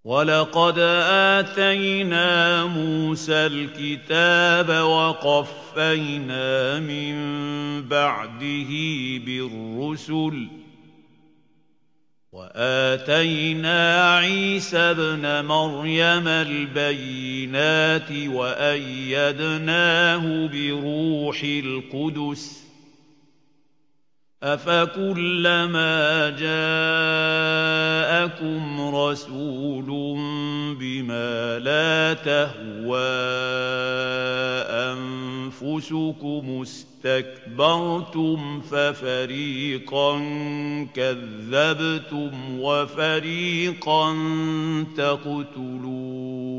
وَلَقَدْ آتَيْنَا مُوسَى الْكِتَابَ وَقَفَّيْنَا مِن بَعْدِهِ بِالرُّسُلِ ۖ وَآتَيْنَا عِيسَى ابْنَ مَرْيَمَ الْبَيِّنَاتِ وَأَيَّدْنَاهُ بِرُوحِ الْقُدُسِ ۗ أَفَكُلَّمَا جَاءَكُمْ رَسُولٌ بِمَا لَا تَهْوَىٰ أَنفُسُكُمُ اسْتَكْبَرْتُمْ فَفَرِيقًا كَذَّبْتُمْ وَفَرِيقًا تَقْتُلُونَ